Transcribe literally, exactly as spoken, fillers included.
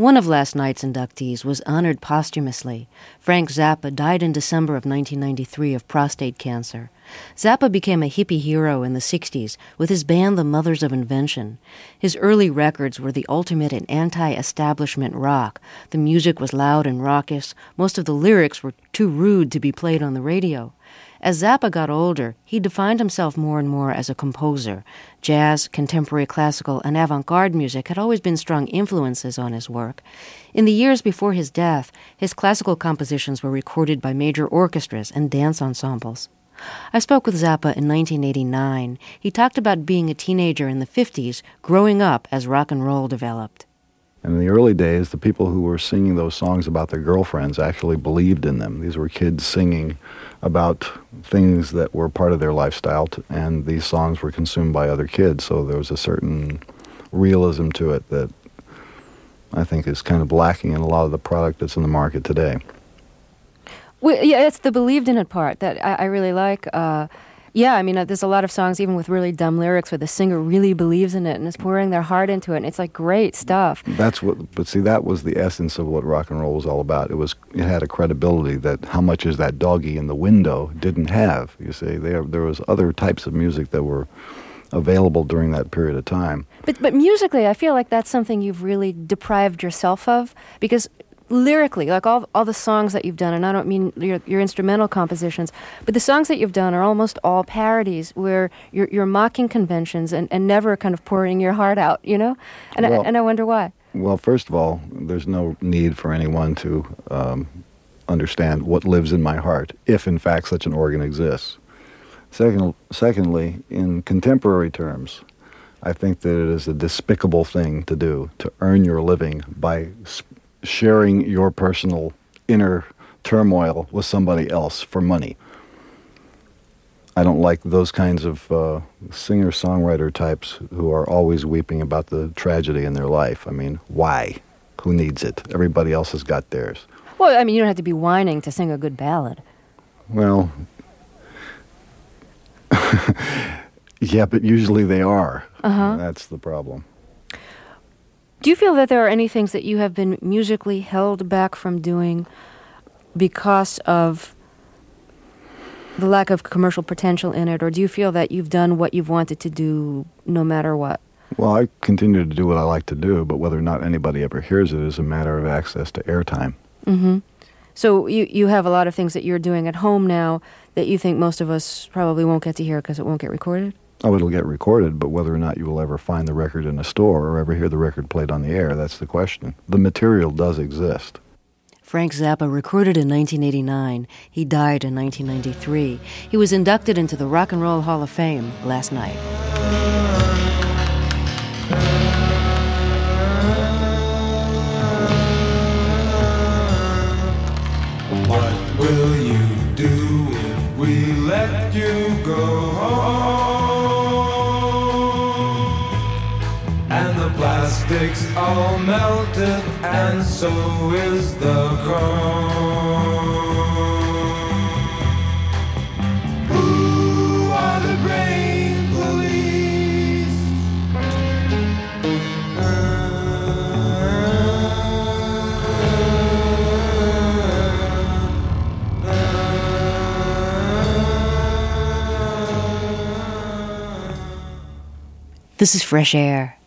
One of last night's inductees was honored posthumously. Frank Zappa died in December of nineteen ninety-three of prostate cancer. Zappa became a hippie hero in the sixties with his band The Mothers of Invention. His early records were the ultimate in anti-establishment rock. The music was loud and raucous. Most of the lyrics were too rude to be played on the radio. As Zappa got older, he defined himself more and more as a composer. Jazz, contemporary classical, and avant-garde music had always been strong influences on his work. In the years before his death, his classical compositions were recorded by major orchestras and dance ensembles. I spoke with Zappa in nineteen eighty-nine. He talked about being a teenager in the fifties, growing up as rock and roll developed. In the early days, the people who were singing those songs about their girlfriends actually believed in them. These were kids singing about things that were part of their lifestyle, t- and these songs were consumed by other kids, so there was a certain realism to it that I think is kind of lacking in a lot of the product that's in the market today. Well, yeah, it's the believed in it part that I, I really like. Uh, yeah, I mean, uh, there's a lot of songs, even with really dumb lyrics, where the singer really believes in it and is pouring their heart into it, and it's like great stuff. That's what, but see, that was the essence of what rock and roll was all about. It was, it had a credibility that how much is that doggy in the window didn't have. You see, there there was other types of music that were available during that period of time. But but musically, I feel like that's something you've really deprived yourself of, because lyrically, like all all the songs that you've done, and I don't mean your your instrumental compositions, but the songs that you've done are almost all parodies where you're you're mocking conventions and, and never kind of pouring your heart out, you know? And well, I, and I wonder why. Well, first of all, there's no need for anyone to um, understand what lives in my heart, if in fact such an organ exists. Second, secondly, in contemporary terms, I think that it is a despicable thing to do, to earn your living by sp- sharing your personal inner turmoil with somebody else for money. I don't like those kinds of uh, singer-songwriter types who are always weeping about the tragedy in their life. I mean, why? Who needs it? Everybody else has got theirs. Well, I mean, you don't have to be whining to sing a good ballad. Well, yeah, but usually they are. Uh-huh. That's the problem. Do you feel that there are any things that you have been musically held back from doing because of the lack of commercial potential in it, or do you feel that you've done what you've wanted to do no matter what? Well, I continue to do what I like to do, but whether or not anybody ever hears it is a matter of access to airtime. Mm-hmm. So you, you have a lot of things that you're doing at home now that you think most of us probably won't get to hear because it won't get recorded? Oh, it'll get recorded, but whether or not you will ever find the record in a store or ever hear the record played on the air, that's the question. The material does exist. Frank Zappa recorded in nineteen eighty-nine. He died in nineteen ninety-three. He was inducted into the Rock and Roll Hall of Fame last night. What will you do if we let you go home? And the plastic's all melted, and so is the chrome. Who are the brain police? This is Fresh Air.